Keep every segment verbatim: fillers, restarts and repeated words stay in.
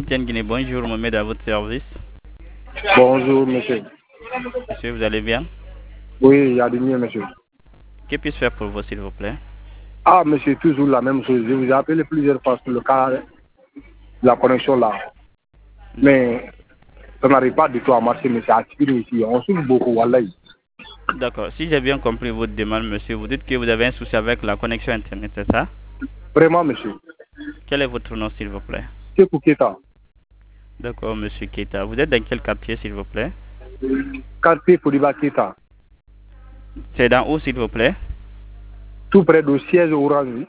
M T N Guinée, bonjour, Mohamed à votre service. Bonjour, monsieur. Monsieur, vous allez bien? Oui, il y a du mieux, monsieur. Que puis-je faire pour vous, s'il vous plaît? Ah, monsieur, toujours la même chose. Je vous ai appelé plusieurs fois sur le cas de la connexion là. Mais ça n'arrive pas du tout à marcher, monsieur. À Tigiri ici, on souffre beaucoup, wallahi. D'accord. Si j'ai bien compris votre demande, monsieur, vous dites que vous avez un souci avec la connexion Internet, c'est ça? Vraiment, monsieur. Quel est votre nom, s'il vous plaît? C'est pour Keta. D'accord, monsieur Keita. Vous êtes dans quel quartier, s'il vous plaît? Quartier Fodiba Keta. C'est dans où, s'il vous plaît? Tout près du siège Orange,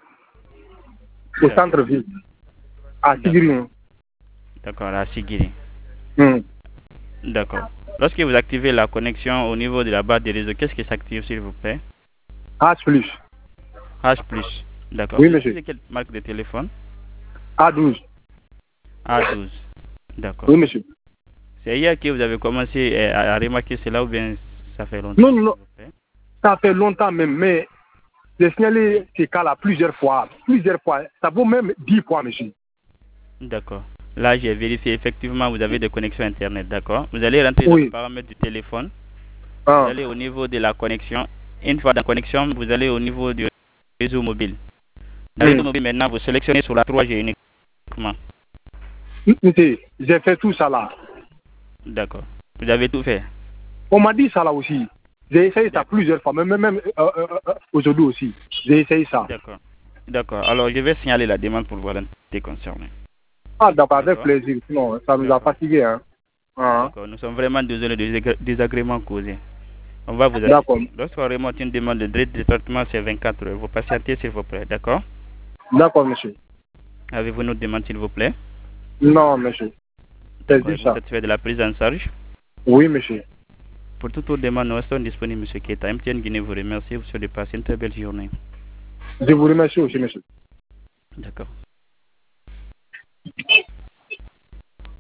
au centre-ville. À Tigiri. D'accord, à Sigiri. Hmm. D'accord. Lorsque vous activez la connexion au niveau de la barre de réseau, qu'est-ce qui s'active, s'il vous plaît? H plus. H plus. D'accord. Oui, Vous monsieur. utilisez quelle marque de téléphone? A douze. A douze. D'accord. Oui, monsieur. C'est hier que vous avez commencé euh, à, à remarquer cela ou bien ça fait longtemps? Non, non, non. Ça fait longtemps même, mais j'ai signalé ces cas-là plusieurs fois. Plusieurs fois. Ça vaut même dix fois, monsieur. D'accord. Là, j'ai vérifié. Effectivement, vous avez des connexions Internet. D'accord. Vous allez rentrer Oui. dans le paramètre du téléphone. Ah. Vous allez au niveau de la connexion. Une fois dans la connexion, vous allez au niveau du réseau mobile. Dans le réseau mobile, maintenant, vous sélectionnez sur la trois G uniquement. Monsieur, j'ai fait tout ça là. D'accord. Vous avez tout fait? On m'a dit ça là aussi. J'ai essayé ça plusieurs fois, même, même euh, euh, euh, aujourd'hui aussi. J'ai essayé ça. D'accord. D'accord. Alors, je vais signaler la demande pour volonté concernée. Ah, d'accord, avec plaisir. Sinon, ça nous a fatigués. Hein. Ah. D'accord. Nous sommes vraiment désolés des désagréments causés. On va vous D'accord. assister. Lorsqu'on remonte une demande de droit de traitement, c'est vingt-quatre heures. Vous patientez, s'il vous plaît. D'accord? D'accord, monsieur. Avez-vous une autre demande, s'il vous plaît? Non, monsieur. C'est D'accord. juste Vous ça. satisfait de la prise en charge? Oui, monsieur. Pour toute autre demande, nous restons disponibles, monsieur Keita. M T N Guinée vous remercie. Vous souhaite de passer une très belle journée. Je vous remercie aussi, monsieur. D'accord.